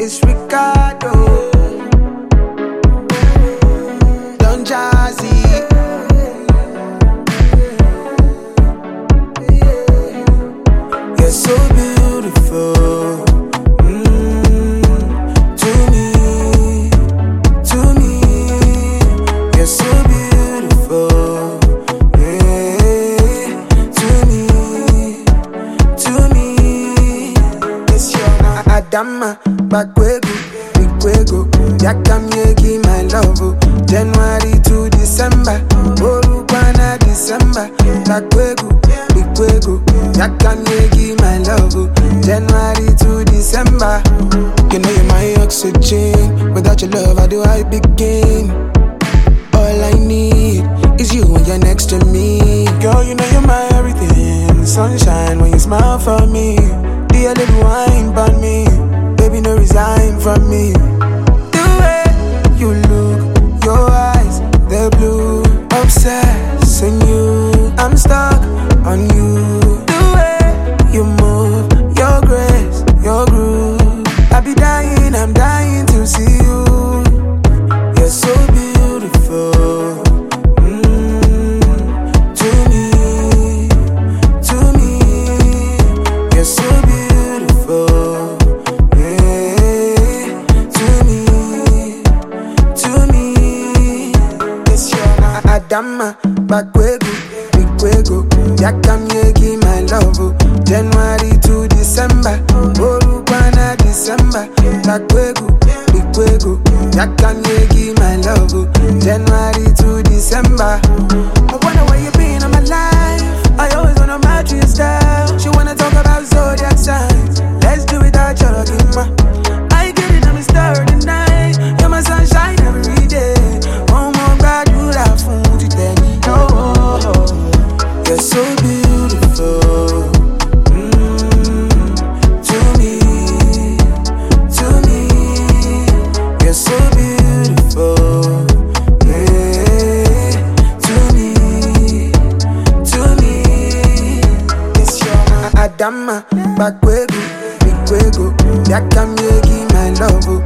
is Ricardo. Don Jazzy. You're so beautiful. To me, you're so beautiful. Adama, Bakwego, Bikwego, Yakamyegi, my love. January to December, Borukwana December, Bakwego, Bikwego, Yakamyegi, my love. January to December. You know you're my oxygen. Without your love, how do I begin? All I need is you when you're next to me. Girl, you know you're my everything. Sunshine when you smile for me. Do a little wine for me. Baby, no resign from me. The way you look, your eyes, they're blue. Obsessing you, I'm stuck on you. The way you move, your grace, your groove. I be dying, I'm dying to see you. You're so beautiful. To me, you're so beautiful. Adama, Bakwego, Bikwego, Yakamyegi, my love. January to December, Borukwana December, Bakwego, Bikwego, Yakamyegi, my love. January to December. I wonder where you been in my life. I always wanna match your style. She wanna talk about zodiac signs. Let's do it out, Chalakima. I get it, I'm a star tonight. You're my sunshine every day. Oh my God, you love food. You're so beautiful. To me, you're so beautiful. To me, it's your Adama, Bakwego, Bikwego, Yakamyegi, my love.